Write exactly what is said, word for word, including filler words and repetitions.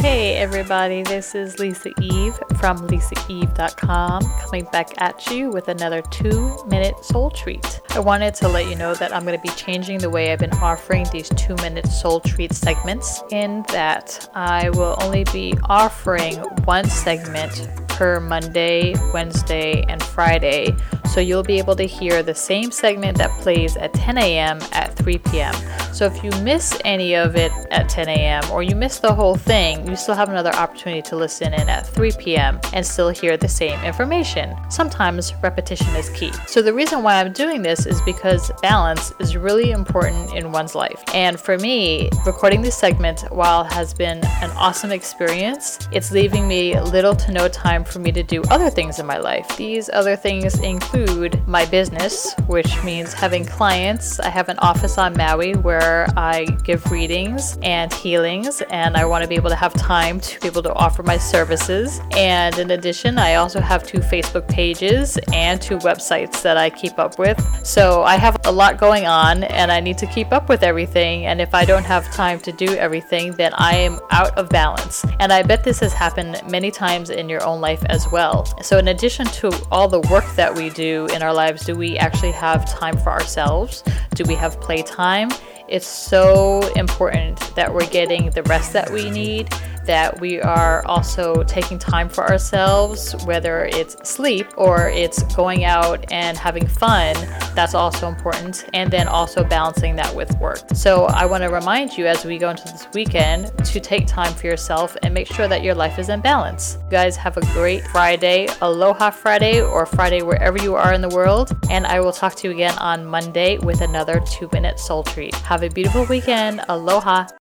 Hey everybody, this is Lisa Eve from lisa eve dot com coming back at you with another two minute soul treat. I wanted to let you know that I'm going to be changing the way I've been offering these two minute soul treat segments, in that I will only be offering one segment per Monday, Wednesday, and Friday. So you'll be able to hear the same segment that plays at ten a.m. at three p.m. So if you miss any of it at ten a.m. or you miss the whole thing, you still have another opportunity to listen in at three p.m. and still hear the same information. Sometimes repetition is key. So the reason why I'm doing this is because balance is really important in one's life. And for me, recording this segment, while it has been an awesome experience, it's leaving me little to no time for me to do other things in my life. These other things include my business, which means having clients. I have an office on Maui where I give readings and healings, and I want to be able to have time to be able to offer my services. And in addition, I also have two Facebook pages and two websites that I keep up with. So I have a lot going on and I need to keep up with everything. And if I don't have time to do everything, then I am out of balance. And I bet this has happened many times in your own life as well. So in addition to all the work that we do in our lives, do we actually have time for ourselves? Do we have playtime? It's so important that we're getting the rest that we need, that we are also taking time for ourselves, whether it's sleep or it's going out and having fun. That's also important. And then also balancing that with work. So I want to remind you, as we go into this weekend, to take time for yourself and make sure that your life is in balance. You guys have a great Friday, Aloha Friday, or Friday wherever you are in the world. And I will talk to you again on Monday with another two minute soul treat. Have a beautiful weekend. Aloha.